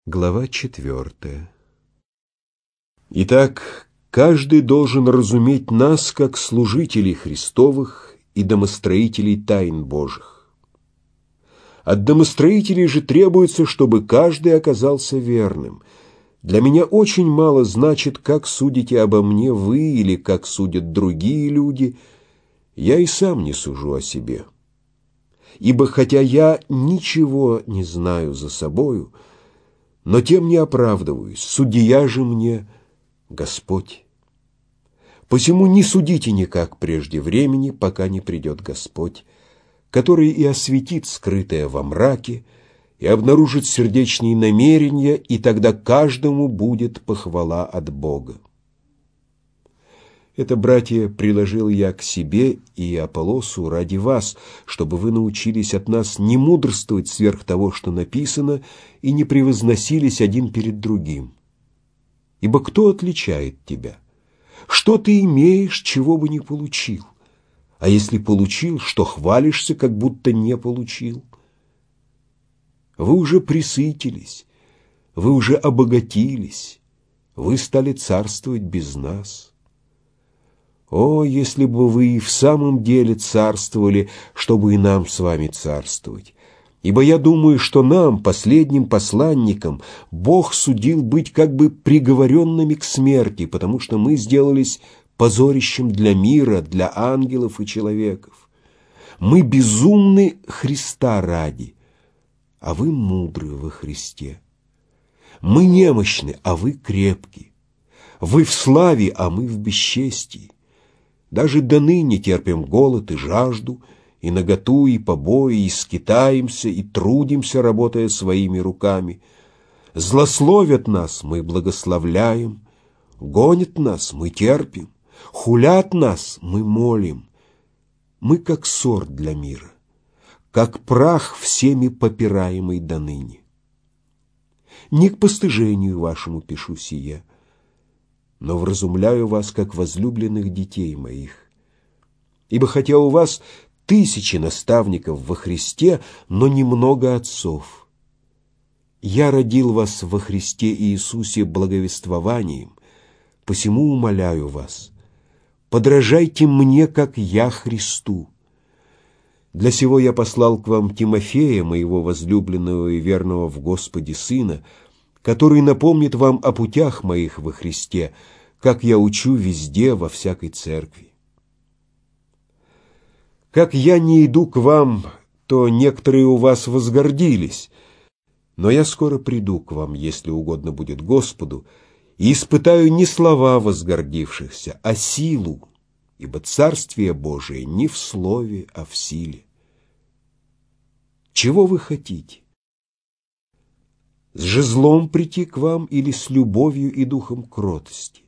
Глава 4. Итак, каждый должен разуметь нас как служителей Христовых и домостроителей тайн Божьих. От домостроителей же требуется, чтобы каждый оказался верным. Для меня очень мало значит, как судите обо мне вы или как судят другие люди. Я и сам не сужу о себе. Ибо хотя я ничего не знаю за собою, но тем не оправдываюсь, судья же мне Господь. Посему не судите никак прежде времени, пока не придет Господь, который и осветит скрытое во мраке, и обнаружит сердечные намерения, и тогда каждому будет похвала от Бога. Это, братья, приложил я к себе и Аполлосу ради вас, чтобы вы научились от нас не мудрствовать сверх того, что написано, и не превозносились один перед другим. Ибо кто отличает тебя? Что ты имеешь, чего бы не получил? А если получил, что хвалишься, как будто не получил? Вы уже пресытились, вы уже обогатились, вы стали царствовать без нас. О, если бы вы и в самом деле царствовали, чтобы и нам с вами царствовать! Ибо я думаю, что нам, последним посланникам, Бог судил быть как бы приговоренными к смерти, потому что мы сделались позорищем для мира, для ангелов и человеков. Мы безумны Христа ради, а вы мудры во Христе. Мы немощны, а вы крепки. Вы в славе, а мы в бесчестии. Даже до ныне терпим голод и жажду, и наготу, и побои, и скитаемся, и трудимся, работая своими руками. Злословят нас, мы благословляем, гонят нас, мы терпим, хулят нас, мы молим. Мы как сор для мира, как прах всеми попираемый до ныне. Не к постыжению вашему пишу сие, но вразумляю вас, как возлюбленных детей моих. Ибо хотя у вас 1000 наставников во Христе, но немного отцов. Я родил вас во Христе Иисусе благовествованием, посему умоляю вас, подражайте мне, как я Христу. Для сего я послал к вам Тимофея, моего возлюбленного и верного в Господе сына, который напомнит вам о путях моих во Христе, как я учу везде, во всякой церкви. Как я не иду к вам, то некоторые у вас возгордились, но я скоро приду к вам, если угодно будет Господу, и испытаю не слова возгордившихся, а силу, ибо Царствие Божие не в слове, а в силе. Чего вы хотите? С жезлом прийти к вам или с любовью и духом кротости?